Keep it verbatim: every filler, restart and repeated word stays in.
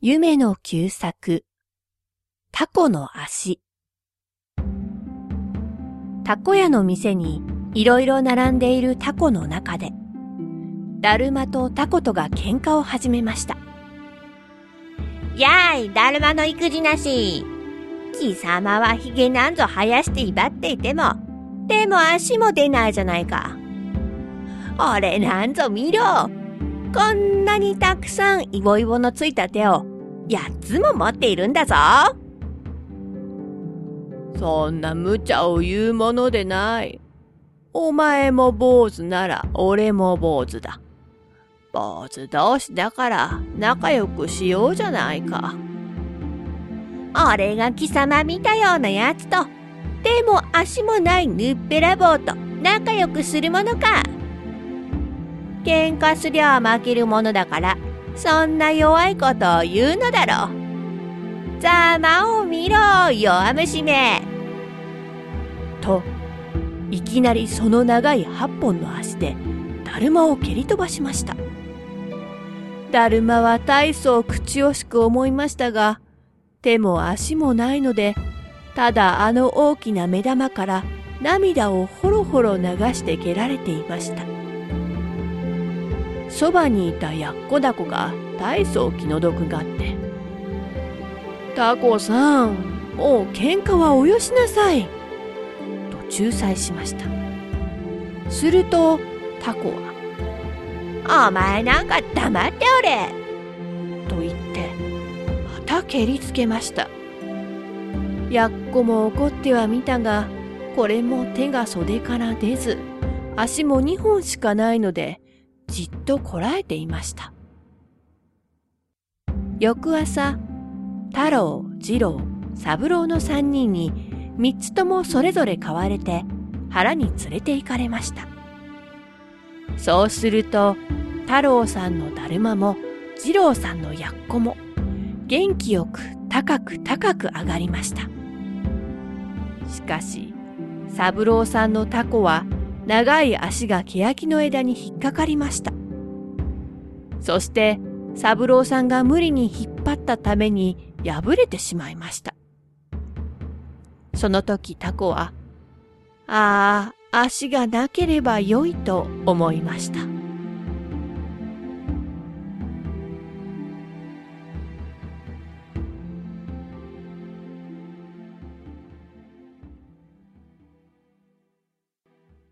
夢の旧作、タコの足。タコ屋の店にいろいろ並んでいるタコの中で、だるまとタコとが喧嘩を始めました。 やーい、だるまの育児なし。貴様はひげなんぞ生やして威張っていても、でも足も出ないじゃないか。俺なんぞ見ろ。こんなにたくさんイボイボのついた手をやっつも持っているんだぞ。 そんな無茶を言うものでない。お前も坊主なら俺も坊主だ。坊主同士だから仲良くしようじゃないか。 俺が貴様見たようなやつと、手も足もないぬっぺらぼうと仲良くするものか。喧嘩すりゃ負けるものだから、そんな弱いことを言うのだろう。ざまを見ろ、弱虫め。 と、いきなりその長い八本の足で、だるまを蹴り飛ばしました。だるまは大層口惜しく思いましたが、手も足もないので、ただあの大きな目玉から涙をほろほろ流して蹴られていました。そばにいたやっこだこが大層気の毒があって、タコさん、もう喧嘩はおよしなさい、と仲裁しました。するとタコは、 お前なんか黙っておれ、 と言って、また蹴りつけました。やっこも怒ってはみたが、これも手が袖から出ず、足もにほんしかないので、じっとこらえていました。翌朝、太郎、次郎、三郎の三人に三つともそれぞれ買われて腹に連れて行かれました。そうすると、太郎さんのだるまも次郎さんのやっこも元気よく高く高く上がりました。しかし、三郎さんのタコは長い足が欅の枝に引っかかりました。そして三郎さんが無理に引っ張ったために破れてしまいました。その時タコは、ああ、足がなければよいと思いました。